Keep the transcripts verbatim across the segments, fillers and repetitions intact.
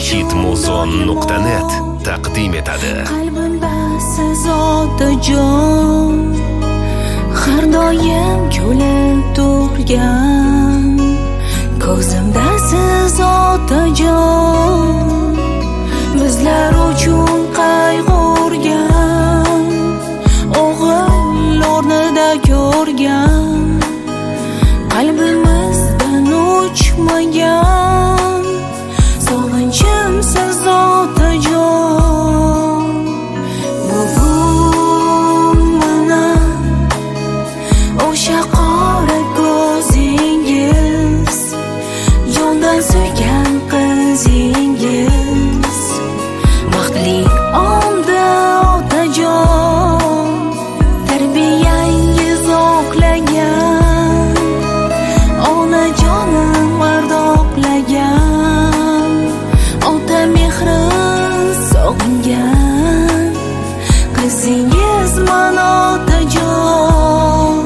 hitmuzon nuqta net taqdim etadi. Qalbimda siz otajon, har doim kulib turgan. Ko'zimda siz otajon, bizlar uchun qayg'urgan. O'g'il o'rnida ko'rgan, qalbimizdan uchmagan. Sog'inchim siz otajon, bugun mana o'sha qora ko'zingiz, jondan suygan qizingiz. Baxtli onda otajon, tarbiyangiz oqlagan. Onajonim ardoqlagan, ota mehrin sog'ingan. Qizingiz mana otajon.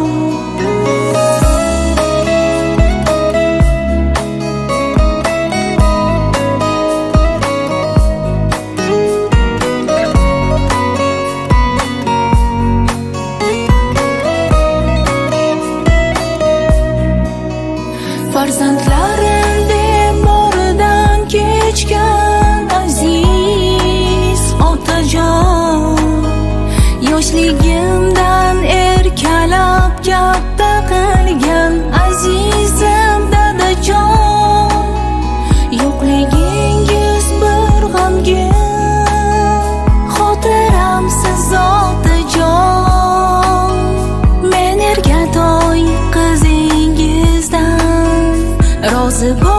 Farzandlarim bemoridan kechgan aziz otajon, yoshligimdan erkalab katta qilgan azizim dadajon. Yo'qligingiz bir g'amgin, xotiramsiz otajon. Men erkatoy qizingizdan rozi